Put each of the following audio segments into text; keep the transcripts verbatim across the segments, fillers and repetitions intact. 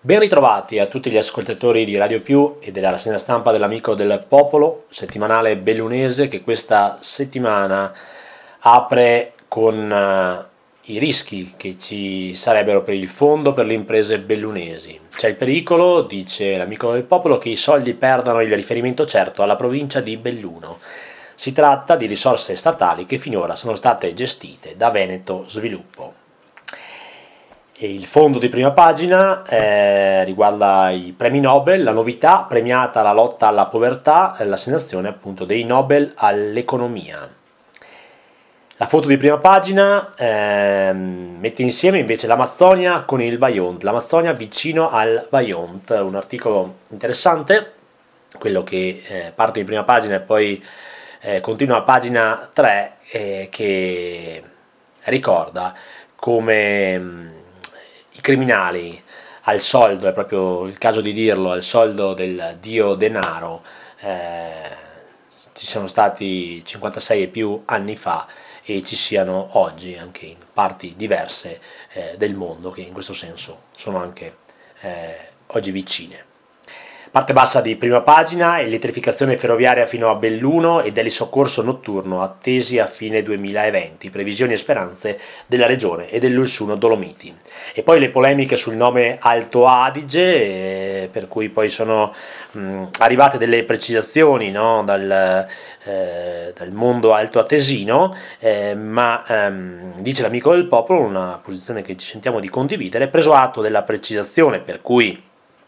Ben ritrovati a tutti gli ascoltatori di Radio Più e della rassegna stampa dell'Amico del Popolo, settimanale bellunese che questa settimana apre con uh, i rischi che ci sarebbero per il fondo per le imprese bellunesi. C'è il pericolo, dice l'Amico del Popolo, che i soldi perdano il riferimento certo alla provincia di Belluno. Si tratta di risorse statali che finora sono state gestite da Veneto Sviluppo. Il fondo di prima pagina eh, riguarda i premi Nobel, la novità premiata la lotta alla povertà, l'assegnazione appunto dei Nobel all'economia. La foto di prima pagina eh, mette insieme invece l'Amazzonia con il Vajont, l'Amazzonia vicino al Vajont, un articolo interessante, quello che eh, parte in prima pagina e poi eh, continua a pagina tre, eh, che ricorda come i criminali al soldo, è proprio il caso di dirlo, al soldo del dio denaro, eh, ci sono stati cinquantasei e più anni fa e ci siano oggi anche in parti diverse eh, del mondo che in questo senso sono anche eh, oggi vicine. Parte bassa di prima pagina, elettrificazione ferroviaria fino a Belluno e delisoccorso notturno attesi a fine duemilaventi, previsioni e speranze della regione e dell'Ulsuno Dolomiti. E poi le polemiche sul nome Alto Adige, eh, per cui poi sono mh, arrivate delle precisazioni, no, dal, eh, dal mondo altoatesino, eh, ma ehm, dice l'Amico del Popolo, una posizione che ci sentiamo di condividere, preso atto della precisazione per cui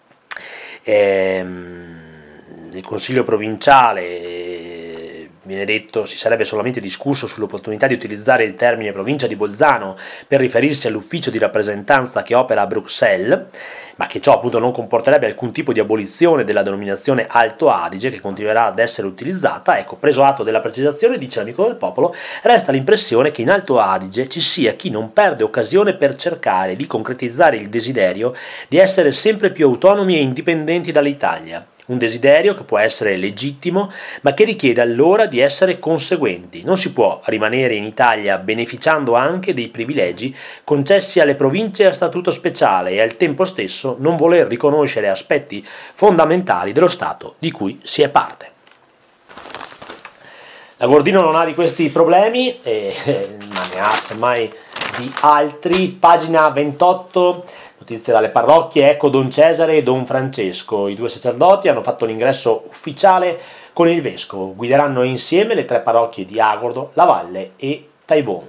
Ehm, il Consiglio provinciale eh, viene detto si sarebbe solamente discusso sull'opportunità di utilizzare il termine provincia di Bolzano per riferirsi all'ufficio di rappresentanza che opera a Bruxelles, ma che ciò appunto non comporterebbe alcun tipo di abolizione della denominazione Alto Adige che continuerà ad essere utilizzata. Ecco, preso atto della precisazione, dice l'Amico del Popolo, resta l'impressione che in Alto Adige ci sia chi non perde occasione per cercare di concretizzare il desiderio di essere sempre più autonomi e indipendenti dall'Italia. Un desiderio che può essere legittimo, ma che richiede allora di essere conseguenti. Non si può rimanere in Italia beneficiando anche dei privilegi concessi alle province a statuto speciale e al tempo stesso non voler riconoscere aspetti fondamentali dello Stato di cui si è parte. La Gordino non ha di questi problemi, eh, ma ne ha semmai di altri. Pagina ventotto. Notizie dalle parrocchie, ecco Don Cesare e Don Francesco, i due sacerdoti hanno fatto l'ingresso ufficiale con il vescovo, guideranno insieme le tre parrocchie di Agordo, La Valle e Taibon.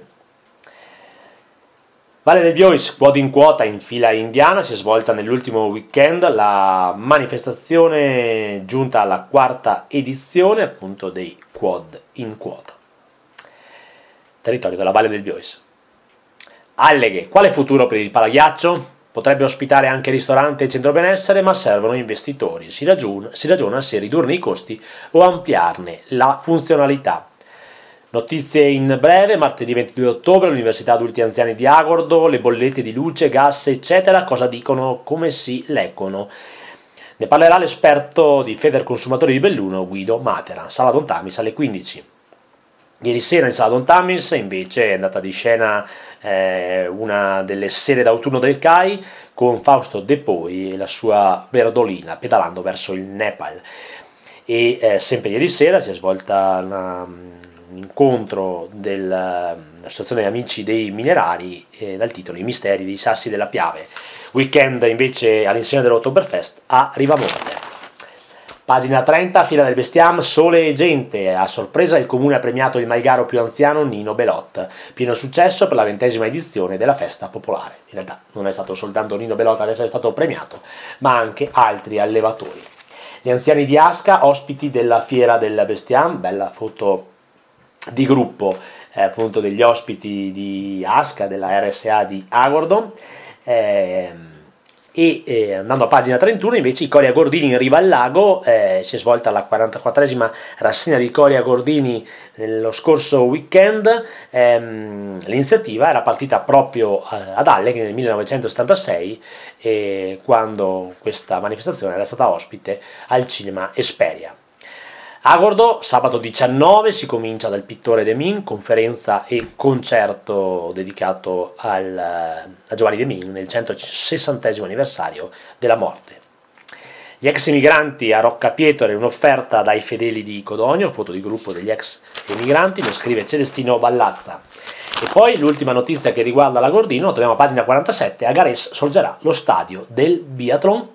Valle del Biois, quad in quota in fila indiana, si è svolta nell'ultimo weekend la manifestazione giunta alla quarta edizione appunto dei quad in quota. Territorio della Valle del Biois. Alleghe, quale futuro per il palaghiaccio? Potrebbe ospitare anche ristorante e centro benessere, ma servono investitori. Si ragiona, si ragiona se ridurne i costi o ampliarne la funzionalità. Notizie in breve, martedì ventidue ottobre, l'Università Adulti Anziani di Agordo, le bollette di luce, gas, eccetera, cosa dicono, come si leggono. Ne parlerà l'esperto di Federconsumatori di Belluno, Guido Matera. Sala Don Tamis alle quindici. Ieri sera in Sala Don Tamis invece è andata di scena eh, una delle sere d'autunno del C A I con Fausto De Poi e la sua Verdolina pedalando verso il Nepal. E eh, sempre ieri sera si è svolta una, un incontro dell'Associazione Amici dei Minerari eh, dal titolo I misteri dei sassi della Piave. Weekend invece all'insegna dell'Oktoberfest a Rivamonte. Pagina trenta, Fila del Bestiam, Sole e Gente. A sorpresa il comune ha premiato il maigaro più anziano Nino Belot. Pieno successo per la ventesima edizione della festa popolare. In realtà non è stato soltanto Nino Belot ad essere stato premiato, ma anche altri allevatori. Gli anziani di Asca, ospiti della Fiera del Bestiam, bella foto di gruppo eh, appunto degli ospiti di Asca, della R S A di Agordo. Eh, E eh, andando a pagina trentuno invece i Cori Agordini in riva al lago, eh, si è svolta la quarantaquattresima rassegna di Cori Agordini nello scorso weekend. ehm, l'iniziativa era partita proprio ad Alleghe nel millenovecentosettantasei, eh, quando questa manifestazione era stata ospite al cinema Esperia. Agordo, sabato diciannove si comincia dal pittore De Min, conferenza e concerto dedicato al, a Giovanni De Min nel centosessantesimo anniversario della morte. Gli ex emigranti a Roccapietore, un'offerta dai fedeli di Codogno, foto di gruppo degli ex emigranti, lo scrive Celestino Ballazza. E poi l'ultima notizia che riguarda l'Agordino, troviamo a pagina quarantasette, a Gares sorgerà lo stadio del biathlon.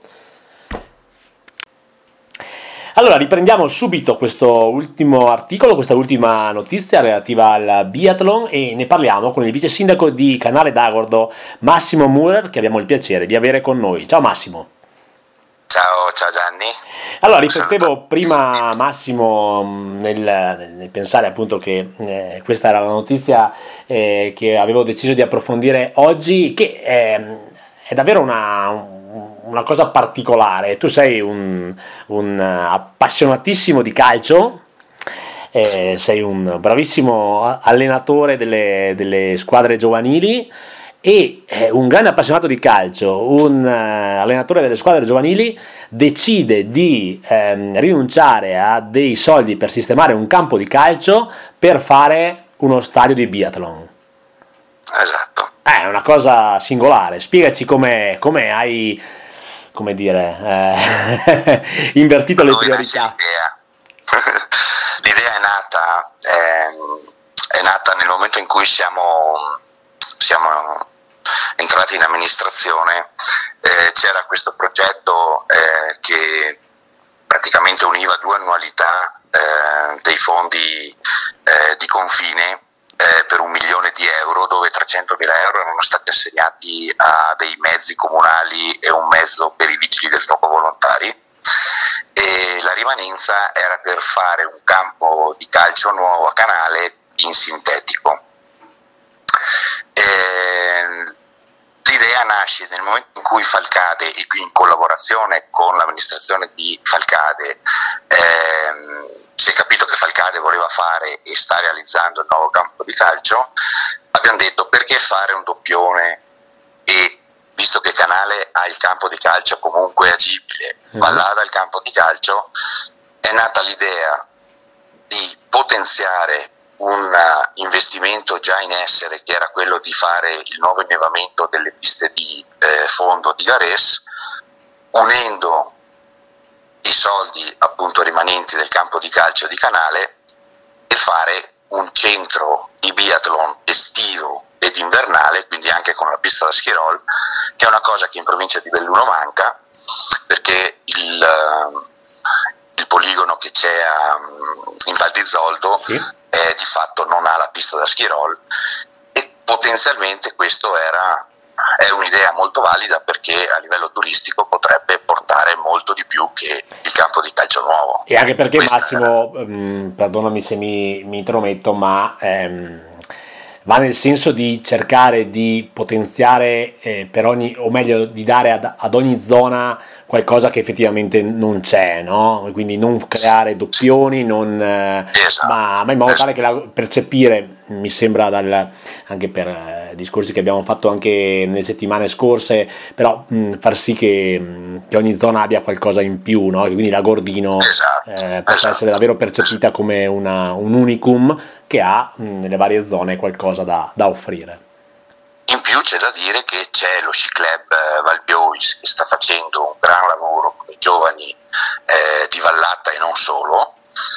Allora, riprendiamo subito questo ultimo articolo, questa ultima notizia relativa al biathlon e ne parliamo con il vice sindaco di Canale d'Agordo, Massimo Murer, che abbiamo il piacere di avere con noi. Ciao Massimo. Ciao, ciao Gianni. Allora, riflettevo prima, Massimo, nel, nel pensare appunto che eh, questa era la notizia eh, che avevo deciso di approfondire oggi, che è, è davvero una... una cosa particolare. Tu sei un, un appassionatissimo di calcio, eh, sei un bravissimo allenatore delle, delle squadre giovanili e eh, un grande appassionato di calcio, un uh, allenatore delle squadre giovanili decide di ehm, rinunciare a dei soldi per sistemare un campo di calcio per fare uno stadio di biathlon. Esatto. È una cosa singolare. Spiegaci come hai, come dire, eh, invertito le priorità. L'idea. L'idea è nata, è, è nata nel momento in cui siamo, siamo entrati in amministrazione. Eh, c'era questo progetto eh, che praticamente univa due annualità eh, dei fondi eh, di confine eh, per un milione di euro, dove trecentomila euro erano stati assegnati a dei mezzi comunali e un mezzo per i vigili del fuoco volontari, e la rimanenza era per fare un campo di calcio nuovo a Canale in sintetico. E l'idea nasce nel momento in cui Falcade, e in collaborazione con l'amministrazione di Falcade, ehm, si è capito che Falcade voleva fare e sta realizzando il nuovo campo di calcio. Abbiamo detto: perché fare un doppione, e visto che Canale ha il campo di calcio comunque agibile, Vallada ha il campo di calcio, è nata l'idea di potenziare un investimento già in essere, che era quello di fare il nuovo innevamento delle piste di eh, fondo di Gares, unendo i soldi appunto rimanenti del campo di calcio di Canale, e fare un centro di biathlon estivo ed invernale, quindi anche con la pista da skirol, che è una cosa che in provincia di Belluno manca, perché il, il poligono che c'è a, in Val di Zoldo sì. eh, di fatto non ha la pista da skirol, e potenzialmente questo era è un'idea molto valida, perché a livello turistico potrebbe portare molto di più che il campo di calcio nuovo. E anche perché Questa Massimo, era... mh, perdonami se mi, mi intrometto, ma ehm, va nel senso di cercare di potenziare eh, per ogni, o meglio di dare ad, ad ogni zona qualcosa che effettivamente non c'è, no? Quindi non creare doppioni, non, eh, esatto. ma, ma in modo esatto. tale che la, percepire, mi sembra, dal, anche per eh, discorsi che abbiamo fatto anche nelle settimane scorse, però mh, far sì che, mh, che ogni zona abbia qualcosa in più, no? Quindi l'Agordino esatto. eh, possa esatto. essere davvero percepita come una, un unicum che ha mh, nelle varie zone qualcosa da, da offrire. In più c'è da dire che c'è lo Sci Club eh, Valbiois, che sta facendo un gran lavoro con i giovani eh, di Vallata e non solo.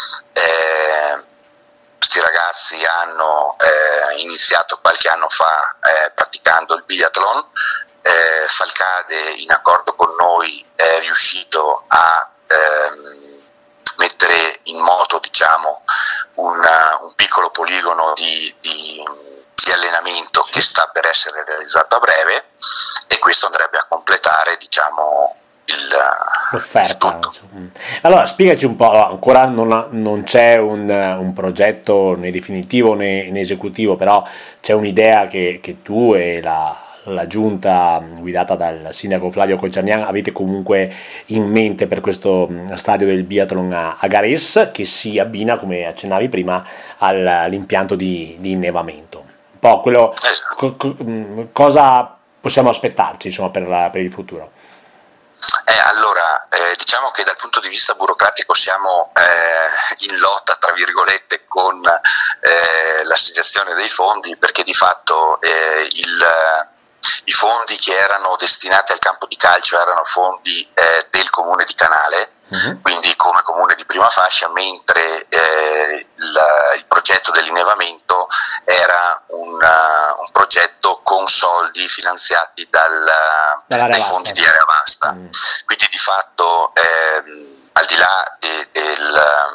Eh, questi ragazzi hanno eh, iniziato qualche anno fa eh, praticando il biathlon. Eh, Falcade, in accordo con noi, è riuscito a ehm, mettere in moto, diciamo, una, un piccolo poligono di, di di allenamento che sta per essere realizzato a breve, e questo andrebbe a completare, diciamo, il, l'offerta. Il tutto. Allora spiegaci un po', ancora non, ha, non c'è un, un progetto né definitivo né, né esecutivo, però c'è un'idea che, che tu e la, la giunta guidata dal sindaco Flavio Colciarnian avete comunque in mente per questo stadio del biathlon a, a Gares, che si abbina, come accennavi prima, all, all'impianto di, di innevamento. Po' quello, esatto. co, co, cosa possiamo aspettarci, insomma, per, per il futuro? Eh, allora, eh, diciamo diciamo che dal punto di vista burocratico siamo eh, in lotta, tra virgolette, con eh, l'assegnazione dei fondi, perché di fatto eh, il, i fondi che erano destinati al campo di calcio erano fondi eh, del comune di Canale, uh-huh. quindi come comune di prima fascia, mentre eh, il, il progetto dell'innevamento era un, uh, un progetto con soldi finanziati dal, dai fondi di Area Vasta. Mm. Quindi di fatto ehm, al di là de, del,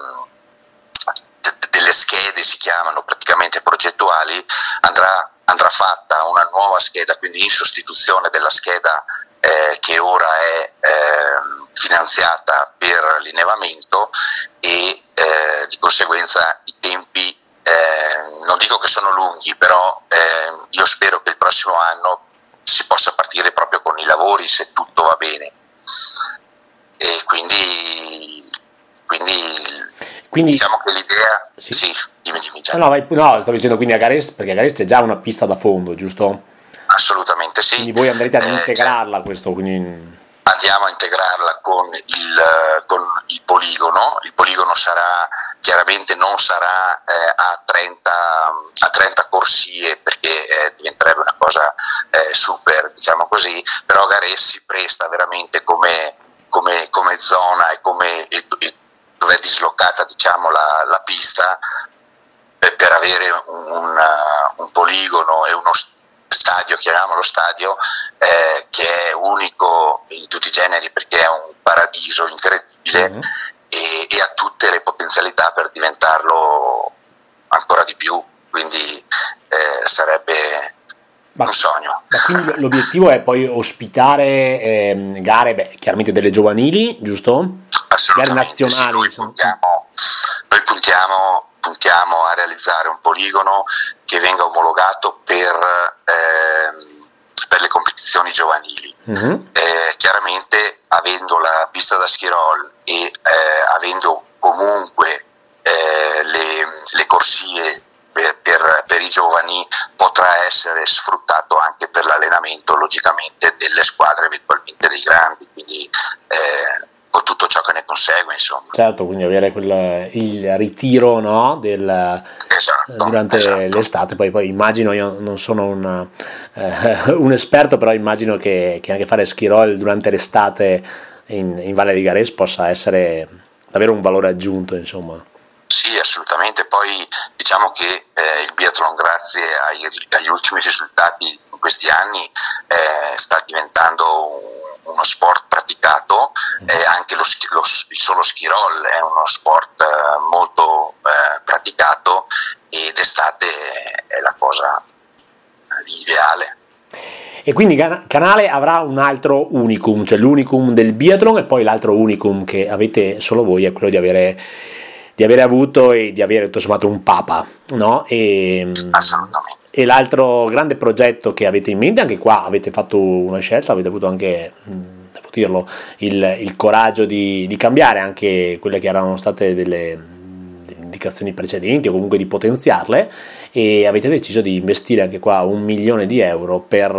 de, delle schede, si chiamano praticamente progettuali, andrà, andrà fatta una nuova scheda, quindi in sostituzione della scheda eh, che ora è eh, finanziata per l'innevamento, e eh, di conseguenza i tempi eh, non dico che sono lunghi, però eh, io spero che il prossimo anno si possa partire proprio con i lavori, se tutto va bene. E quindi, quindi, quindi diciamo che l'idea sì, sì dimmi, dimmi già. No, no, vai, no, stavo dicendo quindi a Gares, perché a Gares c'è già una pista da fondo, giusto? Assolutamente sì. Quindi voi andrete ad eh, integrarla cioè, questo, quindi... andiamo a integrarla con il, con il poligono. Il poligono sarà, chiaramente non sarà eh, a, trenta, a trenta corsie, perché eh, diventerebbe una cosa eh, super, diciamo così, però Gares si presta veramente come, come, come zona e come e, e dove è dislocata, diciamo, la, la pista, per, per avere un, un poligono e uno stadio, chiamiamolo stadio, eh, che è unico in tutti i generi, perché è un paradiso incredibile, mm-hmm. e, e ha tutte le potenzialità per diventarlo ancora di più, quindi eh, sarebbe ma, un sogno. Ma quindi l'obiettivo è poi ospitare eh, gare, beh, chiaramente delle giovanili, giusto? Assolutamente, gare nazionali. Sì, noi puntiamo, noi puntiamo puntiamo a realizzare un poligono che venga omologato per, eh, per le competizioni giovanili. Mm-hmm. Eh, chiaramente, avendo la pista da skirol e eh, avendo comunque eh, le, le corsie per, per, per i giovani, potrà essere sfruttato anche per l'allenamento, logicamente, delle squadre, eventualmente dei grandi, quindi eh, con tutto ciò che ne consegue, insomma. Certo, quindi avere quel, il ritiro, no, del, esatto, durante esatto. l'estate, poi, poi immagino, io non sono un, eh, un esperto, però immagino che, che anche fare ski roll durante l'estate in, in Valle di Gares possa essere davvero un valore aggiunto, insomma. Sì, assolutamente. Poi diciamo che eh, il biathlon, grazie ai, agli ultimi risultati in questi anni, eh, sta diventando un, uno sport praticato, eh, anche lo, lo, il solo ski roll è uno sport eh, molto eh, praticato, ed estate è la cosa ideale. E quindi Canale avrà un altro unicum, cioè l'unicum del biathlon, e poi l'altro unicum che avete solo voi è quello di avere di avere avuto e di avere tutto sommato un papa, no? E, assolutamente. E l'altro grande progetto che avete in mente, anche qua avete fatto una scelta, avete avuto anche, devo dirlo, il, il coraggio di, di cambiare anche quelle che erano state delle, delle indicazioni precedenti, o comunque di potenziarle, e avete deciso di investire anche qua un milione di euro per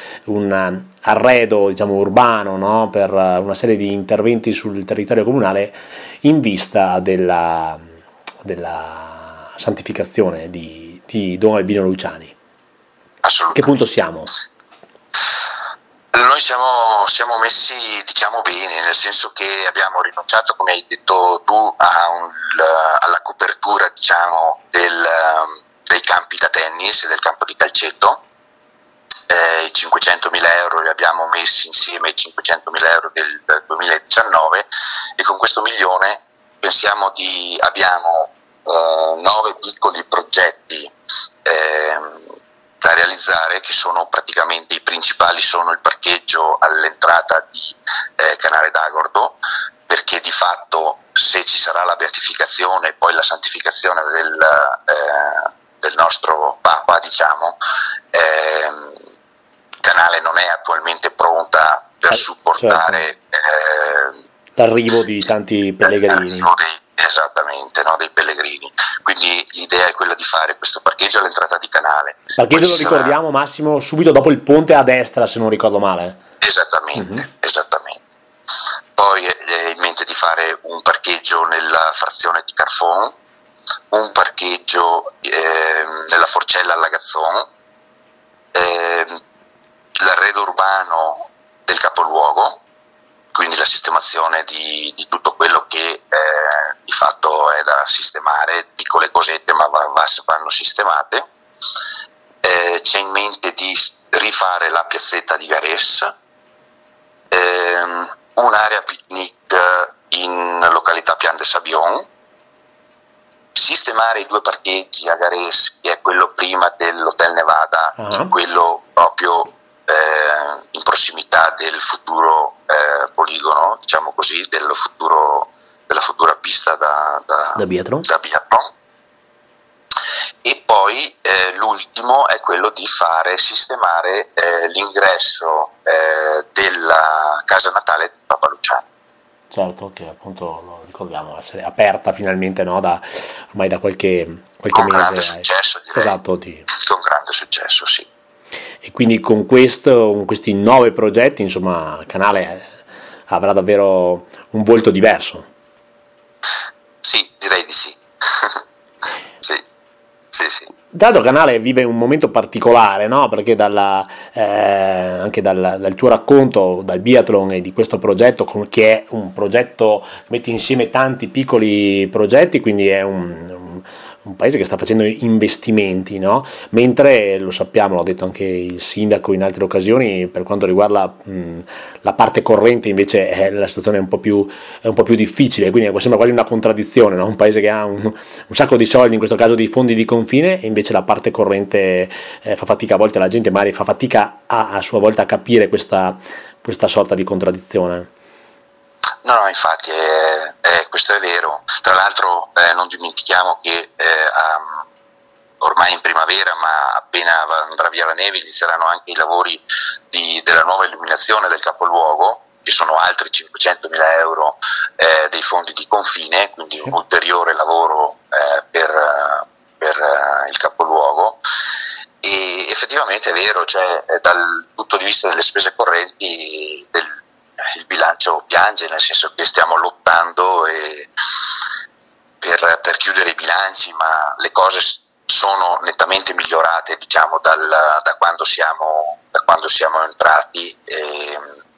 un arredo, diciamo, urbano, no? Per una serie di interventi sul territorio comunale in vista della, della santificazione di, di Don Albino Luciani. A che punto siamo? Noi siamo, siamo messi, diciamo, bene, nel senso che abbiamo rinunciato, come hai detto tu, a un, alla copertura, diciamo, del, dei campi da tennis e del campo di calcetto. Eh, i cinquecentomila euro li abbiamo messi insieme ai cinquecentomila euro del, del duemiladiciannove, e con questo milione pensiamo di abbiamo eh, nove piccoli progetti eh, da realizzare, che sono praticamente i principali. Sono il parcheggio all'entrata di eh, Canale d'Agordo, perché di fatto, se ci sarà la beatificazione e poi la santificazione del, eh, del nostro Papa, diciamo, eh, Canale non è attualmente pronta per supportare certo. eh, l'arrivo di tanti pellegrini. Dei, esattamente, no, dei pellegrini. Quindi l'idea è quella di fare questo parcheggio all'entrata di Canale. Parcheggio, lo ricordiamo, sarà... Massimo, subito dopo il ponte a destra, se non ricordo male. Esattamente, mm-hmm. esattamente. Poi eh, in mente fare un parcheggio nella frazione di Carfon, un parcheggio eh, nella Forcella alla Gazzon, eh, l'arredo urbano del capoluogo, quindi la sistemazione di, di tutto quello che eh, di fatto è da sistemare, piccole cosette ma va, va, vanno sistemate. Eh, c'è in mente di rifare la piazzetta di Gares, ehm, un'area picnic in località Pian de Sabion, sistemare i due parcheggi a Gares, che è quello prima dell'Hotel Nevada uh-huh. e quello proprio eh, in prossimità del futuro eh, poligono, diciamo così, del futuro, della futura pista da, da, da biathlon. Da biathlon. E poi eh, l'ultimo è quello di fare sistemare eh, l'ingresso eh, della casa natale di Papa Luciano. Certo, che appunto lo ricordiamo essere aperta finalmente, no, da ormai da qualche, qualche con mese. Con grande successo, direi. Esatto, di... con grande successo, sì. E quindi con questo, con questi nove progetti, insomma, il canale avrà davvero un volto diverso. Sì, direi di sì. sì, sì, sì. Tra l'altro il canale vive un momento particolare, no? Perché dalla, eh, anche dal, dal tuo racconto, dal biathlon e di questo progetto, che è un progetto che mette insieme tanti piccoli progetti, quindi è un, un, un paese che sta facendo investimenti, no? Mentre lo sappiamo, l'ha detto anche il sindaco in altre occasioni, per quanto riguarda mh, la parte corrente invece è, la situazione è un po' più, è un po' più difficile, quindi sembra quasi una contraddizione, no? Un paese che ha un, un sacco di soldi, in questo caso di fondi di confine, e invece la parte corrente eh, fa fatica, a volte la gente magari fa fatica a, a sua volta a capire questa, questa sorta di contraddizione. No, no, infatti eh, eh, questo è vero. Tra l'altro eh, non dimentichiamo che eh, um, ormai in primavera, ma appena andrà via la neve, inizieranno anche i lavori di, della nuova illuminazione del capoluogo, che sono altri cinquecentomila euro eh, dei fondi di confine, quindi sì. Un ulteriore lavoro eh, per, per uh, il capoluogo. E effettivamente è vero, cioè dal punto di vista delle spese correnti del il bilancio piange, nel senso che stiamo lottando e per, per chiudere i bilanci, ma le cose sono nettamente migliorate, diciamo, dal, da, quando siamo, da quando siamo entrati e,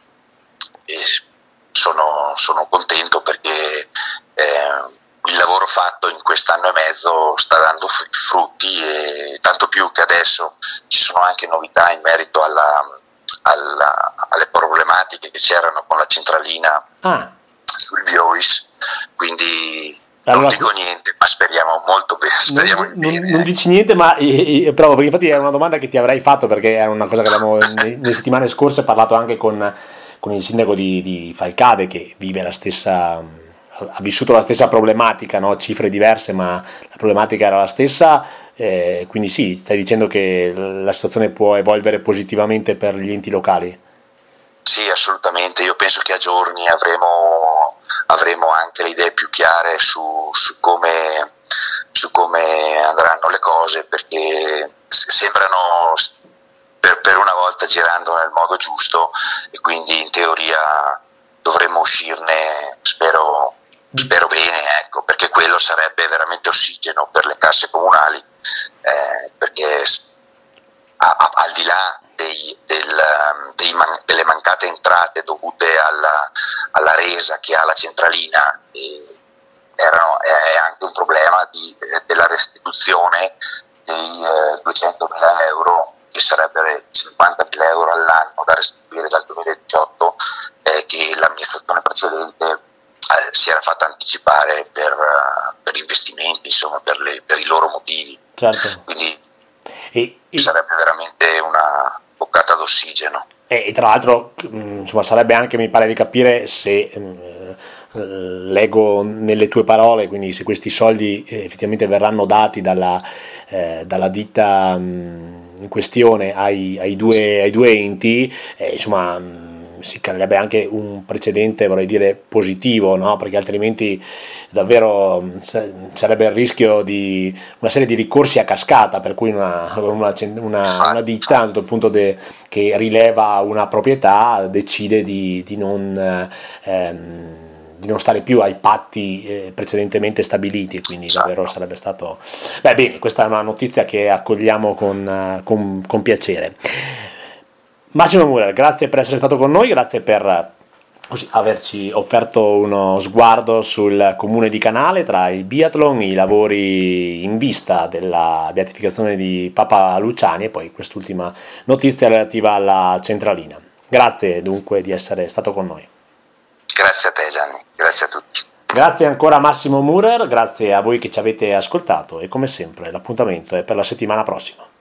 e sono, sono contento perché eh, il lavoro fatto in quest'anno e mezzo sta dando frutti, e tanto più che adesso ci sono anche novità in merito alla Alla, alle problematiche che c'erano con la centralina ah. sul Biois, quindi allora, non dico niente, ma speriamo molto bene, speriamo non, in bene. Non, non dici niente, ma eh, eh, provo, perché infatti era una domanda che ti avrei fatto, perché era una cosa che abbiamo nelle settimane scorse parlato anche con, con il sindaco di, di Falcade, che vive la stessa, ha vissuto la stessa problematica, no? Cifre diverse, ma la problematica era la stessa. Eh, quindi sì, stai dicendo che la situazione può evolvere positivamente per gli enti locali? Sì, assolutamente. Io penso che a giorni avremo, avremo anche le idee più chiare su, su, come, su come andranno le cose, perché sembrano per, per una volta girando nel modo giusto, e quindi in teoria dovremmo uscirne, spero, spero bene, ecco, perché quello sarebbe veramente ossigeno per le casse comunali. Eh, perché a, a, al di là dei, del, dei man, delle mancate entrate dovute alla, alla resa che ha la centralina, eh, erano, è anche un problema di, eh, della restituzione dei eh, duecentomila euro, che sarebbero cinquantamila euro all'anno da restituire dal duemiladiciotto, eh, che l'amministrazione precedente eh, si era fatta anticipare per, uh, per investimenti, insomma, per, le, per i loro motivi. Certo. Quindi e, e... sarebbe veramente una boccata d'ossigeno. E, e tra l'altro, insomma, sarebbe anche, mi pare di capire, se eh, leggo nelle tue parole, quindi se questi soldi eh, effettivamente verranno dati dalla, eh, dalla ditta mh, in questione ai, ai, due, ai due enti, eh, insomma, mh, si creerebbe anche un precedente, vorrei dire, positivo, no? Perché altrimenti davvero sarebbe il rischio di una serie di ricorsi a cascata, per cui una, una, una, una ditta, a un certo punto de, che rileva una proprietà, decide di, di non... Ehm, di non stare più ai patti eh, precedentemente stabiliti, quindi Esatto. davvero sarebbe stato... Beh, bene, questa è una notizia che accogliamo con, con, con piacere. Massimo Murer, grazie per essere stato con noi, grazie per così, averci offerto uno sguardo sul comune di Canale tra il biathlon, i lavori in vista della beatificazione di Papa Luciani e poi quest'ultima notizia relativa alla centralina. Grazie dunque di essere stato con noi. Grazie a te Gianni, grazie a tutti. Grazie ancora a Massimo Murer, grazie a voi che ci avete ascoltato e come sempre l'appuntamento è per la settimana prossima.